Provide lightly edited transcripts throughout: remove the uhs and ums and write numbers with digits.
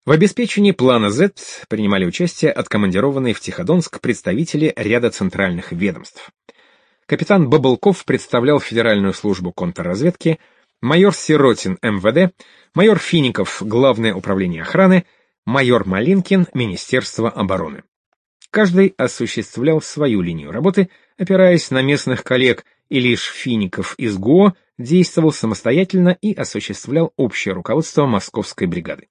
В обеспечении плана Z принимали участие откомандированные в Тиходонск представители ряда центральных ведомств. Капитан Бабылков представлял Федеральную службу контрразведки, майор Сиротин — МВД, майор Фиников — Главное управление охраны, майор Малинкин — Министерство обороны. Каждый осуществлял свою линию работы, опираясь на местных коллег, и лишь Фиников из ГУО действовал самостоятельно и осуществлял общее руководство Московской бригады.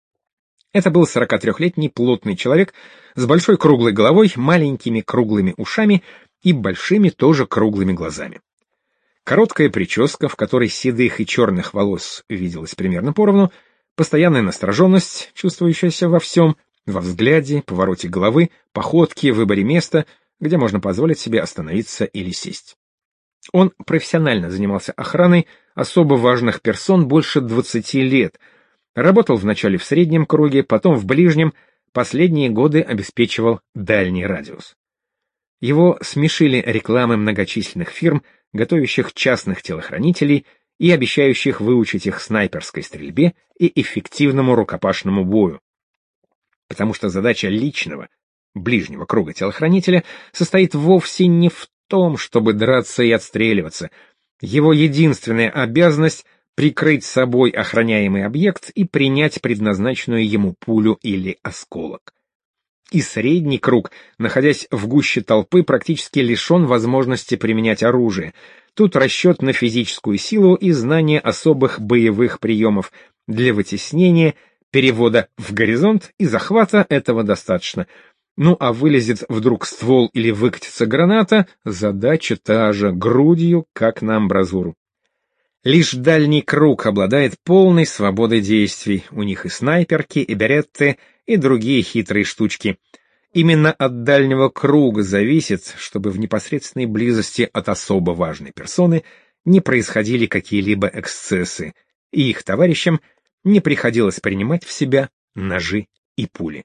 Это был 43-летний плотный человек с большой круглой головой, маленькими круглыми ушами и большими тоже круглыми глазами. Короткая прическа, в которой седых и черных волос виделось примерно поровну, постоянная настороженность, чувствующаяся во всем, во взгляде, повороте головы, походке, выборе места, где можно позволить себе остановиться или сесть. Он профессионально занимался охраной особо важных персон больше 20 лет, работал вначале в среднем круге, потом в ближнем, последние годы обеспечивал дальний радиус. Его смешили рекламы многочисленных фирм, готовящих частных телохранителей и обещающих выучить их снайперской стрельбе и эффективному рукопашному бою. Потому что задача личного, ближнего круга телохранителя состоит вовсе не в том, чтобы драться и отстреливаться. Его единственная обязанность — прикрыть собой охраняемый объект и принять предназначенную ему пулю или осколок. И средний круг, находясь в гуще толпы, практически лишен возможности применять оружие. Тут расчет на физическую силу и знание особых боевых приемов. Для вытеснения, перевода в горизонт и захвата этого достаточно. Ну а вылезет вдруг ствол или выкатится граната, задача та же, грудью, как на амбразуру. Лишь дальний круг обладает полной свободой действий, у них и снайперки, и беретты, и другие хитрые штучки. Именно от дальнего круга зависит, чтобы в непосредственной близости от особо важной персоны не происходили какие-либо эксцессы, и их товарищам не приходилось принимать в себя ножи и пули.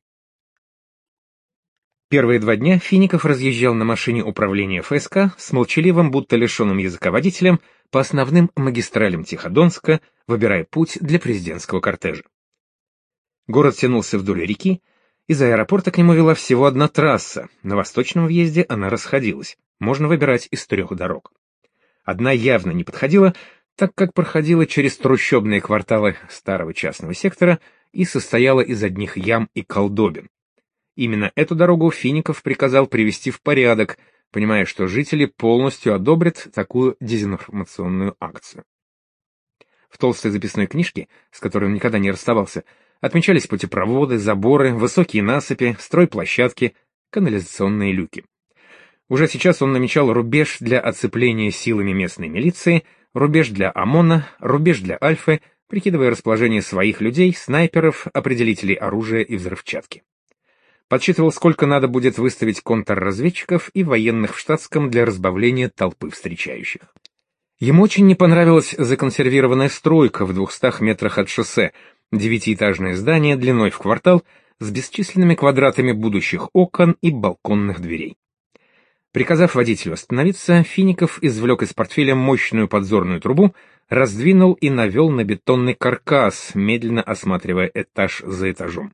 Первые 2 дня Фиников разъезжал на машине управления ФСК с молчаливым, будто лишенным языка водителем, по основным магистралям Тиходонска, выбирая путь для президентского кортежа. Город тянулся вдоль реки, из аэропорта к нему вела всего одна трасса, на восточном въезде она расходилась, можно выбирать из 3 дорог. Одна явно не подходила, так как проходила через трущобные кварталы старого частного сектора и состояла из одних ям и колдобин. Именно эту дорогу Фиников приказал привести в порядок, понимая, что жители полностью одобрят такую дезинформационную акцию. В толстой записной книжке, с которой он никогда не расставался, отмечались путепроводы, заборы, высокие насыпи, стройплощадки, канализационные люки. Уже сейчас он намечал рубеж для оцепления силами местной милиции, рубеж для ОМОНа, рубеж для Альфы, прикидывая расположение своих людей, снайперов, определителей оружия и взрывчатки. Подсчитывал, сколько надо будет выставить контрразведчиков и военных в штатском для разбавления толпы встречающих. Ему очень не понравилась законсервированная стройка в 200 метрах от шоссе, 9-этажное здание длиной в квартал с бесчисленными квадратами будущих окон и балконных дверей. Приказав водителю остановиться, Фиников извлек из портфеля мощную подзорную трубу, раздвинул и навел на бетонный каркас, медленно осматривая этаж за этажом.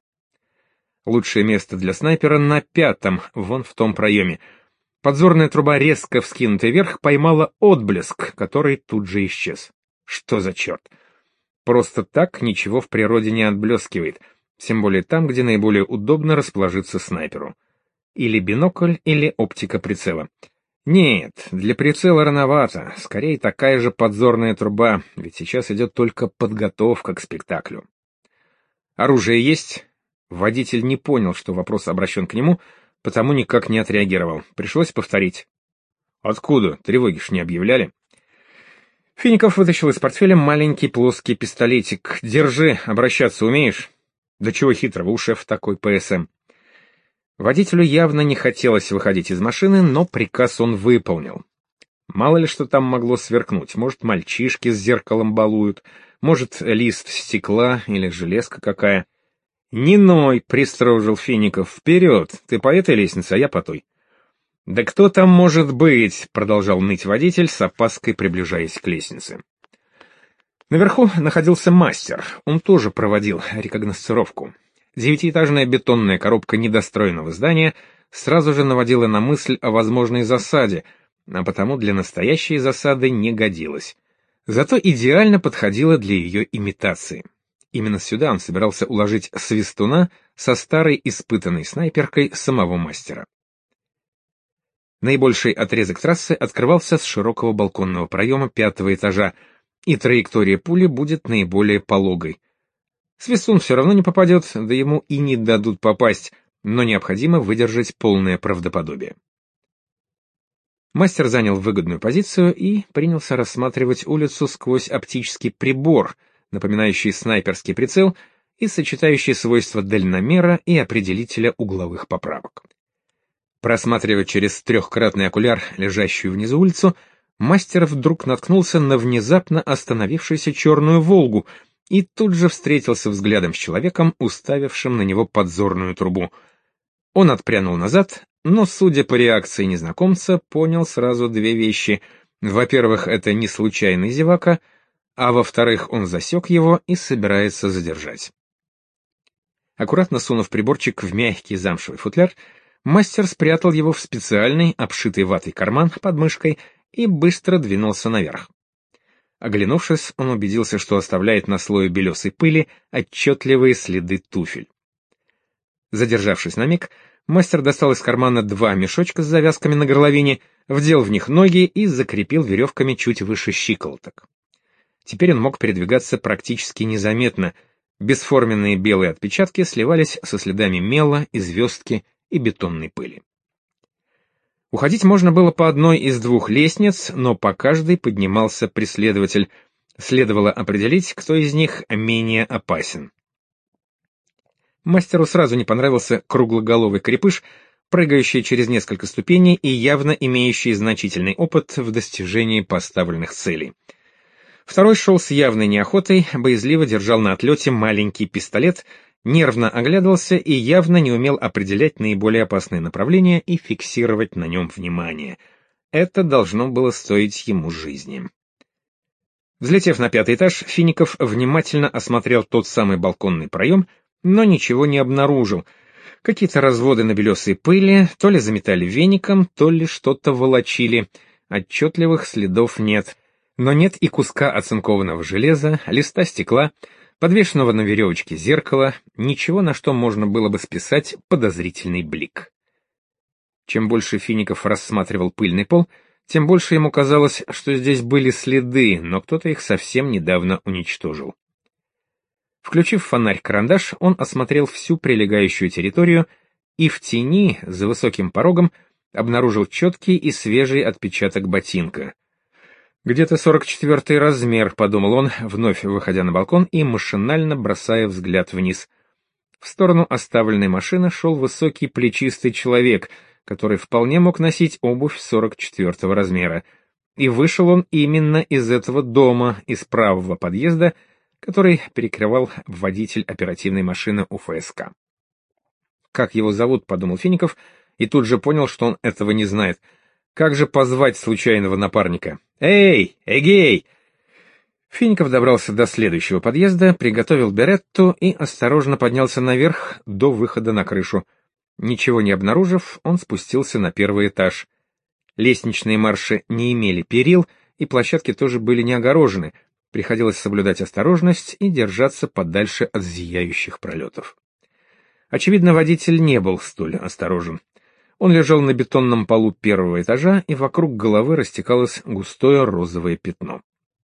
Лучшее место для снайпера на 5-м, вон в том проеме. Подзорная труба, резко вскинутая вверх, поймала отблеск, который тут же исчез. Что за черт? Просто так ничего в природе не отблескивает, тем более там, где наиболее удобно расположиться снайперу. Или бинокль, или оптика прицела. Нет, для прицела рановато, скорее такая же подзорная труба, ведь сейчас идет только подготовка к спектаклю. Оружие есть? Водитель не понял, что вопрос обращен к нему, потому никак не отреагировал. Пришлось повторить. «Откуда? Тревоги ж не объявляли». Фиников вытащил из портфеля маленький плоский пистолетик. «Держи, обращаться умеешь?» «Да чего хитрого, у шеф такой ПСМ». Водителю явно не хотелось выходить из машины, но приказ он выполнил. Мало ли что там могло сверкнуть. Может, мальчишки с зеркалом балуют, может, лист стекла или железка какая. «Не ной!» — пристрожил Фиников. «Вперед! Ты по этой лестнице, а я по той». «Да кто там может быть?» — продолжал ныть водитель, с опаской приближаясь к лестнице. Наверху находился мастер. Он тоже проводил рекогносцировку. Девятиэтажная бетонная коробка недостроенного здания сразу же наводила на мысль о возможной засаде, а потому для настоящей засады не годилась. Зато идеально подходила для ее имитации. Именно сюда он собирался уложить свистуна со старой испытанной снайперкой самого мастера. Наибольший отрезок трассы открывался с широкого балконного проема 5-го этажа, и траектория пули будет наиболее пологой. Свистун все равно не попадет, да ему и не дадут попасть, но необходимо выдержать полное правдоподобие. Мастер занял выгодную позицию и принялся рассматривать улицу сквозь оптический прибор, напоминающий снайперский прицел и сочетающий свойства дальномера и определителя угловых поправок. Просматривая через трехкратный окуляр лежащую внизу улицу, мастер вдруг наткнулся на внезапно остановившуюся черную «Волгу» и тут же встретился взглядом с человеком, уставившим на него подзорную трубу. Он отпрянул назад, но, судя по реакции незнакомца, понял сразу две вещи. Во-первых, это не случайный зевака, а во-вторых, он засек его и собирается задержать. Аккуратно сунув приборчик в мягкий замшевый футляр, мастер спрятал его в специальный, обшитый ватой карман под мышкой и быстро двинулся наверх. Оглянувшись, он убедился, что оставляет на слое белесой пыли отчетливые следы туфель. Задержавшись на миг, мастер достал из кармана 2 мешочка с завязками на горловине, вдел в них ноги и закрепил веревками чуть выше щиколоток. Теперь он мог передвигаться практически незаметно, бесформенные белые отпечатки сливались со следами мела и звездки и бетонной пыли. Уходить можно было по одной из 2 лестниц, но по каждой поднимался преследователь. Следовало определить, кто из них менее опасен. Мастеру сразу не понравился круглоголовый крепыш, прыгающий через несколько ступеней и явно имеющий значительный опыт в достижении поставленных целей. Второй шел с явной неохотой, боязливо держал на отлете маленький пистолет, нервно оглядывался и явно не умел определять наиболее опасные направления и фиксировать на нем внимание. Это должно было стоить ему жизни. Взлетев на 5-й этаж, Фиников внимательно осмотрел тот самый балконный проем, но ничего не обнаружил. Какие-то разводы на белесой пыли, то ли заметали веником, то ли что-то волочили. Отчетливых следов нет. Но нет и куска оцинкованного железа, листа стекла, подвешенного на веревочке зеркала, ничего, на что можно было бы списать подозрительный блик. Чем больше Фиников рассматривал пыльный пол, тем больше ему казалось, что здесь были следы, но кто-то их совсем недавно уничтожил. Включив фонарь-карандаш, он осмотрел всю прилегающую территорию и в тени, за высоким порогом, обнаружил четкий и свежий отпечаток ботинка. «Где-то 44-й размер», — подумал он, вновь выходя на балкон и машинально бросая взгляд вниз. В сторону оставленной машины шел высокий плечистый человек, который вполне мог носить обувь 44-го размера. И вышел он именно из этого дома, из правого подъезда, который перекрывал водитель оперативной машины УФСК. «Как его зовут?» — подумал Фиников, и тут же понял, что он этого не знает. «Как же позвать случайного напарника? Эй, эгей!» Фиников добрался до следующего подъезда, приготовил беретту и осторожно поднялся наверх до выхода на крышу. Ничего не обнаружив, он спустился на 1-й этаж. Лестничные марши не имели перил, и площадки тоже были не огорожены. Приходилось соблюдать осторожность и держаться подальше от зияющих пролетов. Очевидно, водитель не был столь осторожен. Он лежал на бетонном полу 1-го этажа, и вокруг головы растекалось густое розовое пятно.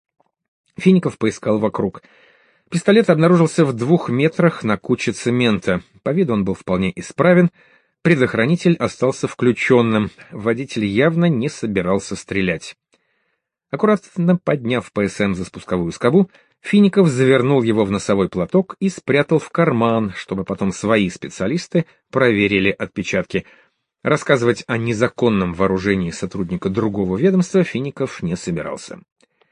Фиников поискал вокруг. Пистолет обнаружился в 2 метрах на куче цемента. По виду он был вполне исправен. Предохранитель остался включенным. Водитель явно не собирался стрелять. Аккуратно подняв ПСМ за спусковую скобу, Фиников завернул его в носовой платок и спрятал в карман, чтобы потом свои специалисты проверили отпечатки. Рассказывать о незаконном вооружении сотрудника другого ведомства Фиников не собирался.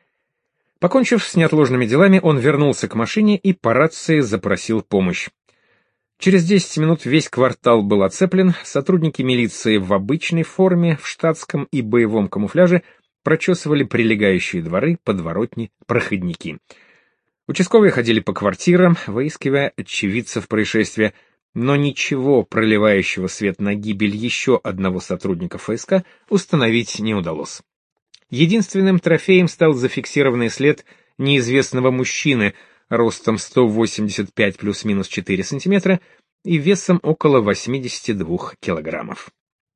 Покончив с неотложными делами, он вернулся к машине и по рации запросил помощь. Через 10 минут весь квартал был оцеплен, сотрудники милиции в обычной форме, в штатском и боевом камуфляже прочесывали прилегающие дворы, подворотни, проходники. Участковые ходили по квартирам, выискивая очевидцев происшествия, но ничего, проливающего свет на гибель еще одного сотрудника ФСК, установить не удалось. Единственным трофеем стал зафиксированный след неизвестного мужчины ростом 185 плюс-минус 4 сантиметра и весом около 82 килограммов.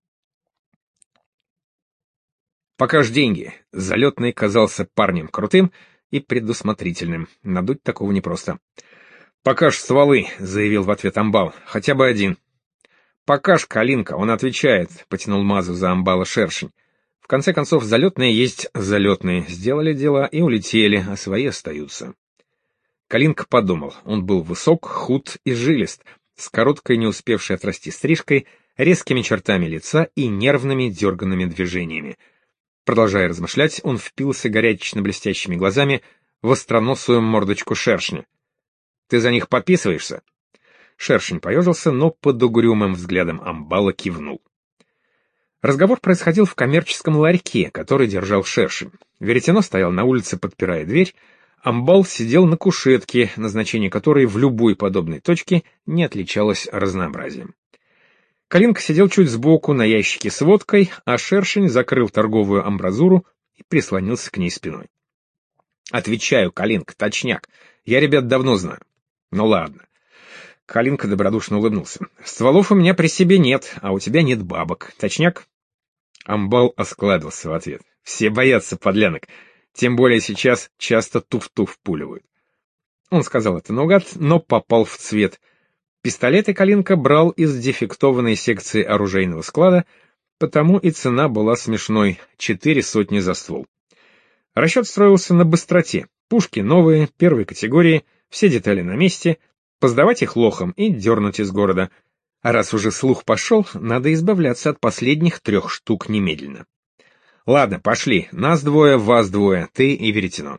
Пока ж деньги. Залетный казался парнем крутым и предусмотрительным. Надуть такого непросто. «Пока ж стволы», — заявил в ответ амбал. «Хотя бы один». «Пока ж Калинка», — он отвечает, — потянул Мазу за амбала шершень. В конце концов, залетные есть залетные. Сделали дела и улетели, а свои остаются. Калинка подумал. Он был высок, худ и жилист, с короткой, не успевшей отрасти стрижкой, резкими чертами лица и нервными дерганными движениями. Продолжая размышлять, он впился горячечно-блестящими глазами в остроносую мордочку шершня. «Ты за них подписываешься?» Шершень поежился, но под угрюмым взглядом амбала кивнул. Разговор происходил в коммерческом ларьке, который держал шершень. Веретено стоял на улице, подпирая дверь. Амбал сидел на кушетке, назначение которой в любой подобной точке не отличалось разнообразием. Калинка сидел чуть сбоку на ящике с водкой, а шершень закрыл торговую амбразуру и прислонился к ней спиной. «Отвечаю, Калинка, точняк. Я ребят давно знаю». «Ну ладно». Калинка добродушно улыбнулся. «Стволов у меня при себе нет, а у тебя нет бабок. Точняк?» Амбал осклабился в ответ. «Все боятся подлянок, тем более сейчас часто туф-туф пуливают». Он сказал это наугад, но попал в цвет. Пистолеты Калинка брал из дефектованной секции оружейного склада, потому и цена была смешной — 400 за ствол. Расчет строился на быстроте. Пушки новые, первой категории, все детали на месте, поздавать их лохом и дернуть из города. А раз уже слух пошел, надо избавляться от последних 3 штук немедленно. «Ладно, пошли. Нас двое, вас двое, ты и Веретено».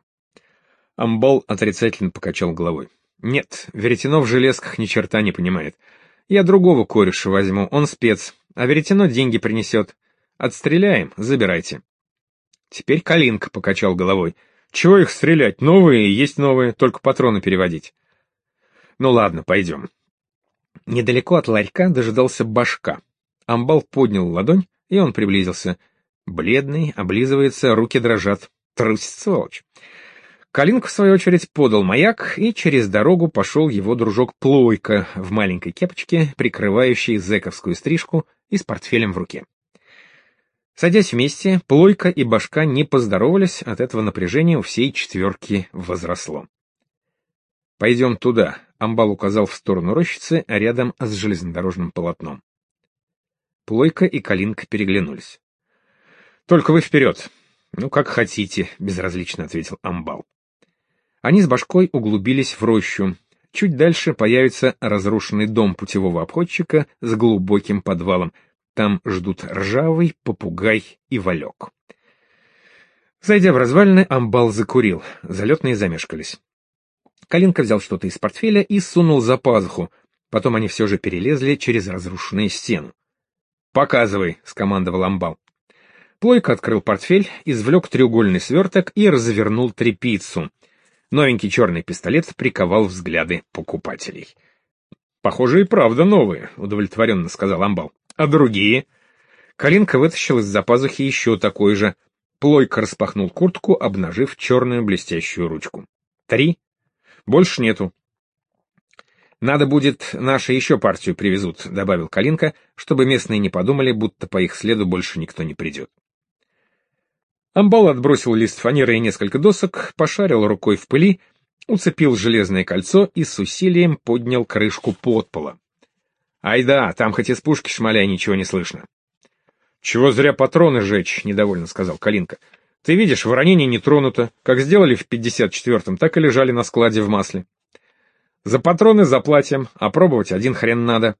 Амбал отрицательно покачал головой. «Нет, Веретено в железках ни черта не понимает. Я другого кореша возьму, он спец, а Веретено деньги принесет. Отстреляем, забирайте». Теперь Калинка покачал головой. «Чего их стрелять? Новые есть новые, только патроны переводить». «Ну ладно, пойдем». Недалеко от ларька дожидался Башка. Амбал поднял ладонь, и он приблизился. Бледный, облизывается, руки дрожат. Трусит, сволочь. Калинка, в свою очередь, подал маяк, и через дорогу пошел его дружок Плойка в маленькой кепочке, прикрывающей зэковскую стрижку и с портфелем в руке. Садясь вместе, Плойка и Башка не поздоровались, от этого напряжения у всей четверки возросло. «Пойдем туда», — амбал указал в сторону рощицы, рядом с железнодорожным полотном. Плойка и Калинка переглянулись. «Только вы вперед». «Ну, как хотите», — безразлично ответил амбал. Они с Башкой углубились в рощу. Чуть дальше появится разрушенный дом путевого обходчика с глубоким подвалом. Там ждут Ржавый, Попугай и Валек. Зайдя в развалины, амбал закурил. Залетные замешкались. Калинка взял что-то из портфеля и сунул за пазуху. Потом они все же перелезли через разрушенную стену. «Показывай», — скомандовал амбал. Плойка открыл портфель, извлек треугольный сверток и развернул тряпицу. Новенький черный пистолет приковал взгляды покупателей. «Похоже, и правда новые», — удовлетворенно сказал амбал. «А другие?» Калинка вытащил из-за пазухи еще такой же. Плойка распахнул куртку, обнажив черную блестящую ручку. 3. Больше нету. «Надо будет, наши еще партию привезут», — добавил Калинка, чтобы местные не подумали, будто по их следу больше никто не придет. Амбал отбросил лист фанеры и несколько досок, пошарил рукой в пыли, уцепил железное кольцо и с усилием поднял крышку подпола. «Ай да, там хоть из пушки шмаляй, ничего не слышно». «Чего зря патроны жечь», — недовольно сказал Калинка. «Ты видишь, воронение не тронуто. Как сделали в 54-м, так и лежали на складе в масле. За патроны заплатим, а пробовать один хрен надо».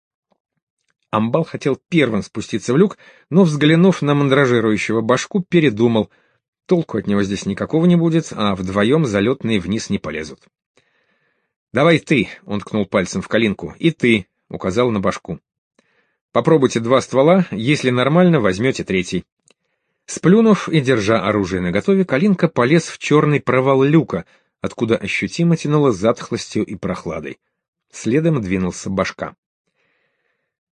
Амбал хотел первым спуститься в люк, но, взглянув на мандражирующего Башку, передумал. Толку от него здесь никакого не будет, а вдвоем залетные вниз не полезут. «Давай ты», — он ткнул пальцем в Калинку, — «и ты», — указал на Башку. «Попробуйте 2 ствола, если нормально, возьмете 3». Сплюнув и держа оружие наготове, Калинка полез в черный провал люка, откуда ощутимо тянуло затхлостью и прохладой. Следом двинулся Башка.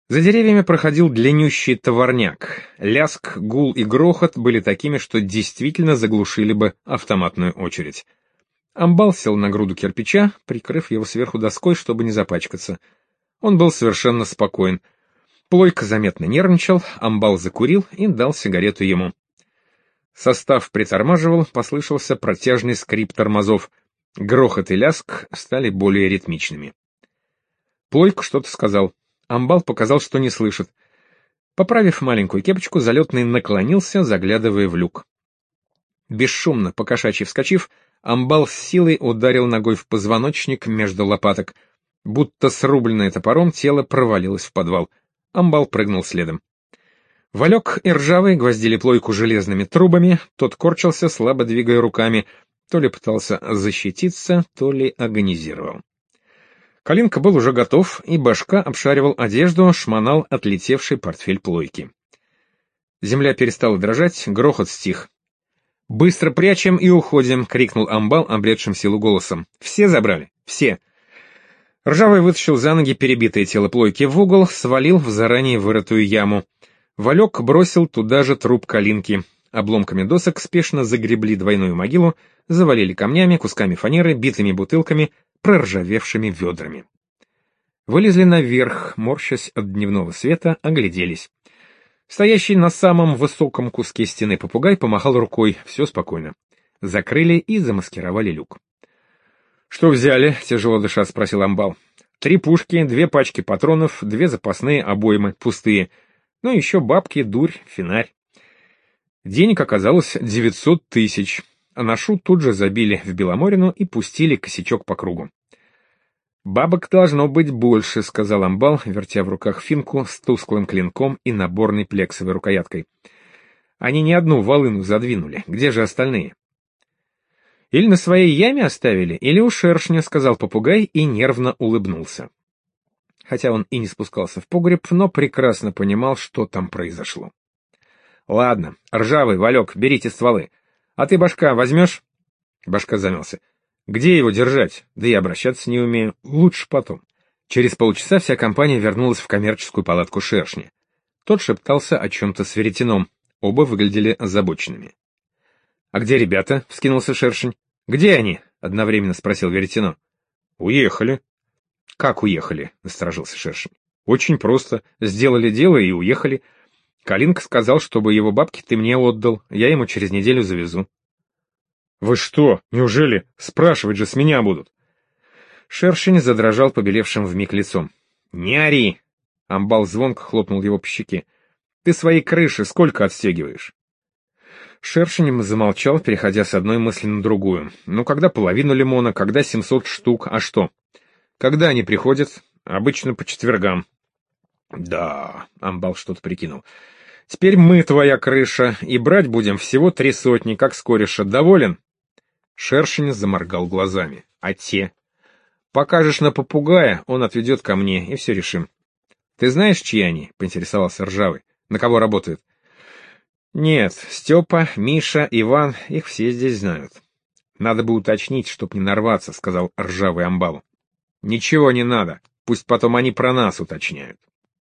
За деревьями проходил длиннющий товарняк. Ляск, гул и грохот были такими, что действительно заглушили бы автоматную очередь. Амбал сел на груду кирпича, прикрыв его сверху доской, чтобы не запачкаться. Он был совершенно спокоен. Плойка заметно нервничал, Амбал закурил и дал сигарету ему. Состав притормаживал, послышался протяжный скрип тормозов. Грохот и ляск стали более ритмичными. Плойка что-то сказал. Амбал показал, что не слышит. Поправив маленькую кепочку, залетный наклонился, заглядывая в люк. Бесшумно, покошачьи вскочив, Амбал с силой ударил ногой в позвоночник между лопаток. Будто срубленное топором, тело провалилось в подвал. Амбал прыгнул следом. Валек и Ржавый гвоздили Плойку железными трубами, тот корчился, слабо двигая руками, то ли пытался защититься, то ли агонизировал. Калинка был уже готов, и Башка обшаривал одежду, шмонал отлетевший портфель Плойки. Земля перестала дрожать, грохот стих. «Быстро прячем и уходим!» — крикнул Амбал, обретшим силу голосом. «Все забрали? Все!» Ржавый вытащил за ноги перебитое тело Плойки в угол, свалил в заранее вырытую яму. Валек бросил туда же труп Калинки. Обломками досок спешно загребли двойную могилу, завалили камнями, кусками фанеры, битыми бутылками, проржавевшими ведрами. Вылезли наверх, морщась от дневного света, огляделись. Стоящий на самом высоком куске стены попугай помахал рукой, все спокойно. Закрыли и замаскировали люк. «Что взяли?» — тяжело дыша спросил Амбал. 3 пушки, 2 пачки патронов, 2 запасные обоймы, пустые. Ну, еще бабки, дурь, фонарь. Денег оказалось 900 тысяч, а нашу тут же забили в Беломорину и пустили косячок по кругу. «Бабок должно быть больше», — сказал Амбал, вертя в руках финку с тусклым клинком и наборной плексовой рукояткой. «Они не одну волыну задвинули. Где же остальные?» «Или на своей яме оставили, или у шершня», — сказал попугай и нервно улыбнулся. Хотя он и не спускался в погреб, но прекрасно понимал, что там произошло. «Ладно, Ржавый, Валек, берите стволы. А ты, Башка, возьмешь?» Башка замялся. «Где его держать? Да и обращаться не умею. Лучше потом». Через полчаса вся компания вернулась в коммерческую палатку шершня. Тот шептался о чем-то с веретеном. Оба выглядели озабоченными. «А где ребята?» — вскинулся шершень. «Где они?» — одновременно спросил веретено. «Уехали». «Как уехали?» — насторожился шершень. «Очень просто. Сделали дело и уехали. Калинка сказал, чтобы его бабки ты мне отдал. Я ему через неделю завезу». «Вы что? Неужели? Спрашивать же с меня будут?» Шершень задрожал побелевшим вмиг лицом. «Не ори!» — Амбал звонко хлопнул его по щеке. «Ты своей крыши сколько отстегиваешь?» Шершень замолчал, переходя с одной мысли на другую. «Ну, когда половину лимона, когда 700 штук, а что?» «Когда они приходят?» «Обычно по четвергам». «Да», — Амбал что-то прикинул. «Теперь мы твоя крыша, и брать будем всего 3 сотни, как с кореша. Доволен?» Шершень заморгал глазами. «А те?» «Покажешь на попугая, он отведет ко мне, и все решим». «Ты знаешь, чьи они?» — поинтересовался Ржавый. «На кого работают?» «Нет, Степа, Миша, Иван, их все здесь знают». «Надо бы уточнить, чтоб не нарваться», — сказал Ржавый Амбалу. «Ничего не надо, пусть потом они про нас уточняют».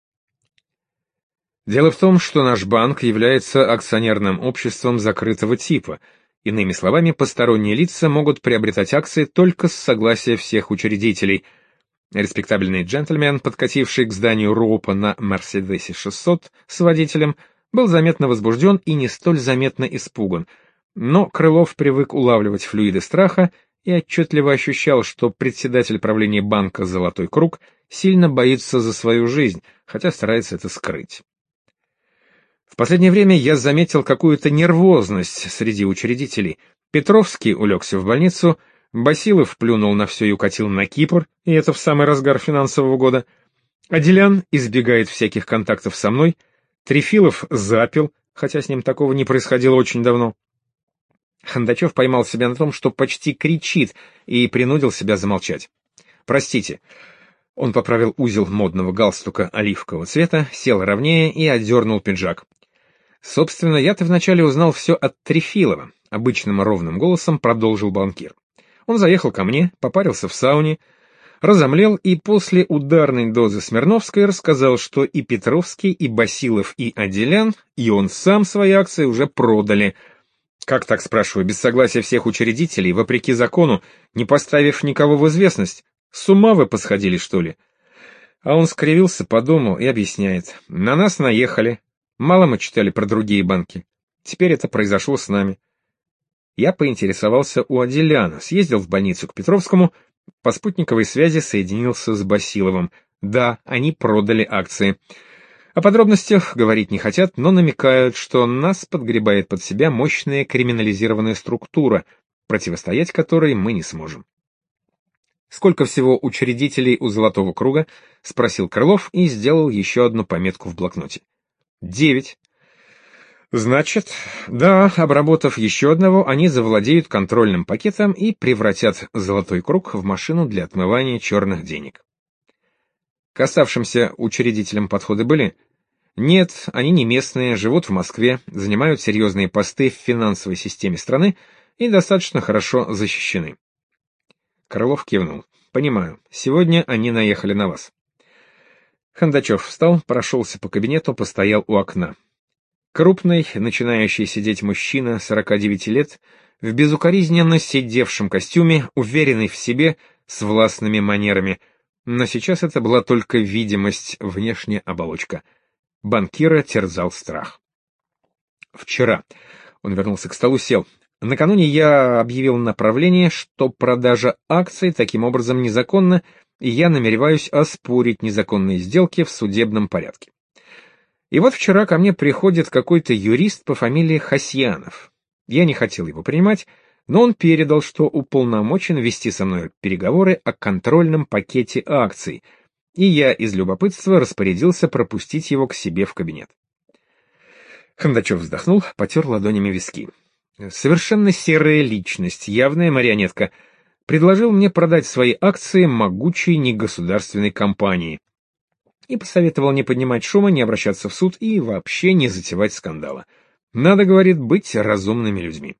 Дело в том, что наш банк является акционерным обществом закрытого типа. Иными словами, посторонние лица могут приобретать акции только с согласия всех учредителей. Респектабельный джентльмен, подкативший к зданию РОПа на Мерседесе 600 с водителем, был заметно возбужден и не столь заметно испуган. Но Крылов привык улавливать флюиды страха и отчетливо ощущал, что председатель правления банка «Золотой круг» сильно боится за свою жизнь, хотя старается это скрыть. В последнее время я заметил какую-то нервозность среди учредителей. Петровский улегся в больницу, Басилов плюнул на все и укатил на Кипр, и это в самый разгар финансового года. Аделян избегает всяких контактов со мной, Трефилов запил, хотя с ним такого не происходило очень давно. Хондачев поймал себя на том, что почти кричит, и принудил себя замолчать. «Простите». Он поправил узел модного галстука оливкового цвета, сел ровнее и отдернул пиджак. «Собственно, я-то вначале узнал все от Трефилова», — обычным ровным голосом продолжил банкир. «Он заехал ко мне, попарился в сауне, разомлел и после ударной дозы Смирновской рассказал, что и Петровский, и Басилов, и Аделян, и он сам свои акции уже продали. Как так, спрашиваю, без согласия всех учредителей, вопреки закону, не поставив никого в известность? С ума вы посходили, что ли? А он скривился, подумал и объясняет. На нас наехали. Мало мы читали про другие банки. Теперь это произошло с нами. Я поинтересовался у Аделяна, съездил в больницу к Петровскому, по спутниковой связи соединился с Басиловым. Да, они продали акции. О подробностях говорить не хотят, но намекают, что нас подгребает под себя мощная криминализированная структура, противостоять которой мы не сможем. «Сколько всего учредителей у Золотого круга?» — спросил Крылов и сделал еще одну пометку в блокноте. 9. Значит, да, обработав еще одного, они завладеют контрольным пакетом и превратят Золотой круг в машину для отмывания черных денег. К оставшимся учредителям подходы были? Нет, они не местные, живут в Москве, занимают серьезные посты в финансовой системе страны и достаточно хорошо защищены. Крылов кивнул. Понимаю, сегодня они наехали на вас. Хондачев встал, прошелся по кабинету, постоял у окна. Крупный, начинающий сидеть мужчина 49 лет, в безукоризненно сидевшем костюме, уверенный в себе, с властными манерами, но сейчас это была только видимость, внешняя оболочка. Банкира терзал страх. Вчера. Он вернулся к столу, сел. Накануне я объявил направление, что продажа акций таким образом незаконна, и я намереваюсь оспорить незаконные сделки в судебном порядке. И вот вчера ко мне приходит какой-то юрист по фамилии Хасьянов. Я не хотел его принимать, но он передал, что уполномочен вести со мной переговоры о контрольном пакете акций, и я из любопытства распорядился пропустить его к себе в кабинет. Хондачев вздохнул, потер ладонями виски. Совершенно серая личность, явная марионетка, предложил мне продать свои акции могучей негосударственной компании и посоветовал не поднимать шума, не обращаться в суд и вообще не затевать скандала. Надо, говорит, быть разумными людьми.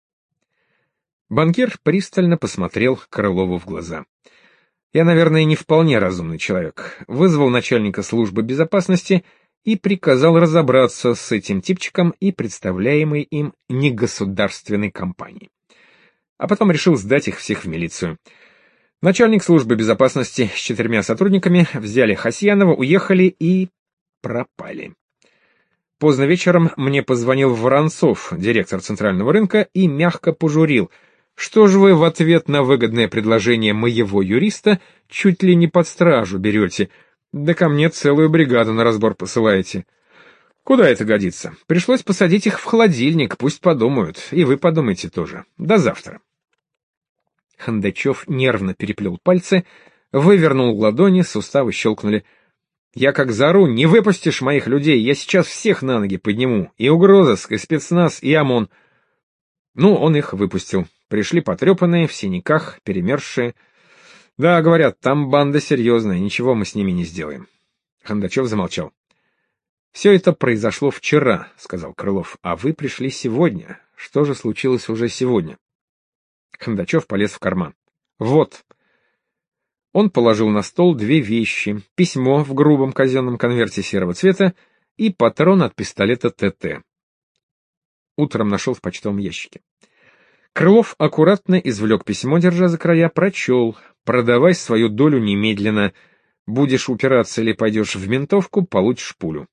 Банкир пристально посмотрел Крылову в глаза. Я, наверное, не вполне разумный человек. Вызвал начальника службы безопасности и приказал разобраться с этим типчиком и представляемой им негосударственной компанией. А потом решил сдать их всех в милицию. Начальник службы безопасности с 4 сотрудниками взяли Хасьянова, уехали и пропали. Поздно вечером мне позвонил Воронцов, директор Центрального рынка, и мягко пожурил. Что же вы в ответ на выгодное предложение моего юриста чуть ли не под стражу берете, да ко мне целую бригаду на разбор посылаете? Куда это годится? Пришлось посадить их в холодильник, пусть подумают, и вы подумайте тоже. До завтра. Хондачев нервно переплел пальцы, вывернул ладони, суставы щелкнули. «Я как заору, не выпустишь моих людей, я сейчас всех на ноги подниму, и угрозыск, и спецназ, и ОМОН». Ну, он их выпустил. Пришли потрепанные, в синяках, перемерзшие. Да, говорят, там банда серьезная, ничего мы с ними не сделаем. Хондачев замолчал. «Все это произошло вчера», — сказал Крылов, — «а вы пришли сегодня. Что же случилось уже сегодня?» Хондачев полез в карман. «Вот». Он положил на стол 2 вещи: письмо в грубом казенном конверте серого цвета и патрон от пистолета ТТ. Утром нашел в почтовом ящике. Крылов аккуратно извлек письмо, держа за края, прочел: «Продавай свою долю немедленно. Будешь упираться или пойдешь в ментовку, получишь пулю».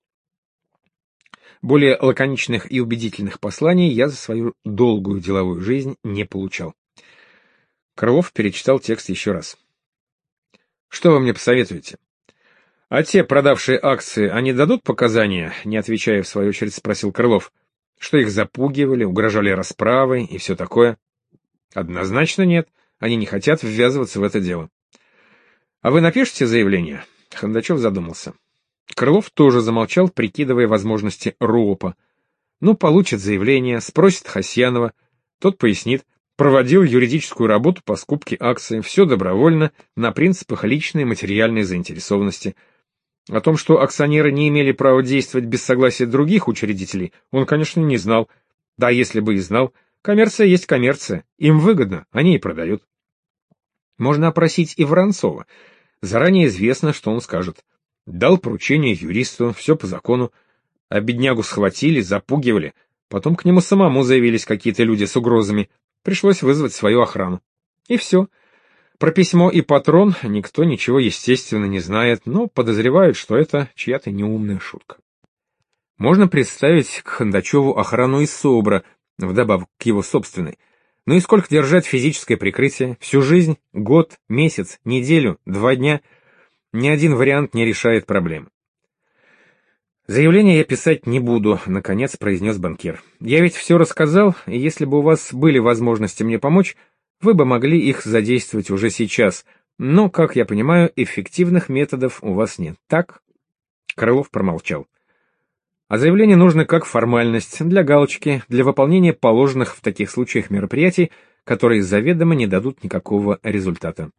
Более лаконичных и убедительных посланий я за свою долгую деловую жизнь не получал. Крылов перечитал текст еще раз. «Что вы мне посоветуете?» «А те, продавшие акции, они дадут показания?» — не отвечая, в свою очередь спросил Крылов. «Что их запугивали, угрожали расправой и все такое?» «Однозначно нет. Они не хотят ввязываться в это дело». «А вы напишите заявление?» Хондачев задумался. Крылов тоже замолчал, прикидывая возможности РУОПа. Ну, получит заявление, спросит Хасьянова. Тот пояснит. Проводил юридическую работу по скупке акций, все добровольно, на принципах личной материальной заинтересованности. О том, что акционеры не имели права действовать без согласия других учредителей, он, конечно, не знал. Да, если бы и знал, коммерция есть коммерция, им выгодно, они и продают. Можно опросить и Воронцова. Заранее известно, что он скажет. Дал поручение юристу, все по закону, а беднягу схватили, запугивали, потом к нему самому заявились какие-то люди с угрозами, пришлось вызвать свою охрану. И все. Про письмо и патрон никто ничего, естественно, не знает, но подозревают, что это чья-то неумная шутка. Можно представить к Хондачеву охрану из СОБРа, вдобавок к его собственной. Ну и сколько держать физическое прикрытие? Всю жизнь? Год? Месяц? Неделю? 2 дня? Ни один вариант не решает проблем. «Заявление я писать не буду», — наконец произнес банкир. «Я ведь все рассказал, и если бы у вас были возможности мне помочь, вы бы могли их задействовать уже сейчас, но, как я понимаю, эффективных методов у вас нет, так?» Крылов промолчал. «А заявление нужно как формальность, для галочки, для выполнения положенных в таких случаях мероприятий, которые заведомо не дадут никакого результата.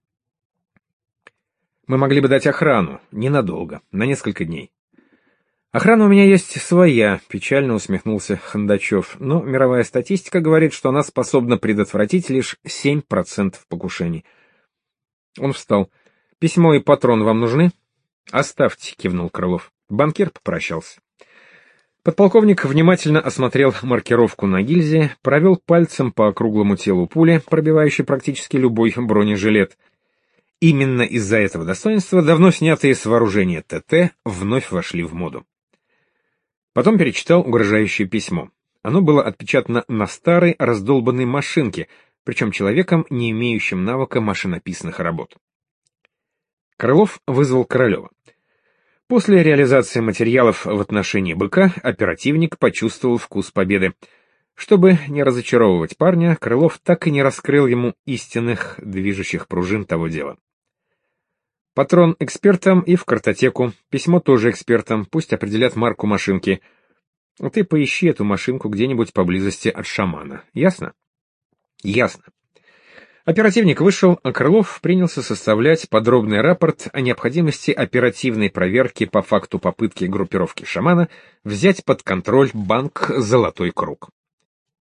Мы могли бы дать охрану, ненадолго, на несколько дней». «Охрана у меня есть своя», — печально усмехнулся Хондачев, «но мировая статистика говорит, что она способна предотвратить лишь 7% покушений». Он встал. «Письмо и патрон вам нужны?» «Оставьте», — кивнул Крылов. Банкир попрощался. Подполковник внимательно осмотрел маркировку на гильзе, провел пальцем по округлому телу пули, пробивающей практически любой бронежилет. Именно из-за этого достоинства давно снятые с вооружения ТТ вновь вошли в моду. Потом перечитал угрожающее письмо. Оно было отпечатано на старой раздолбанной машинке, причем человеком, не имеющим навыка машинописных работ. Крылов вызвал Королева. После реализации материалов в отношении быка оперативник почувствовал вкус победы. Чтобы не разочаровывать парня, Крылов так и не раскрыл ему истинных движущих пружин того дела. Патрон экспертам и в картотеку, письмо тоже экспертам, пусть определят марку машинки. Ты поищи эту машинку где-нибудь поблизости от шамана. Ясно? Ясно. Оперативник вышел, а Крылов принялся составлять подробный рапорт о необходимости оперативной проверки по факту попытки группировки шамана взять под контроль банк «Золотой круг».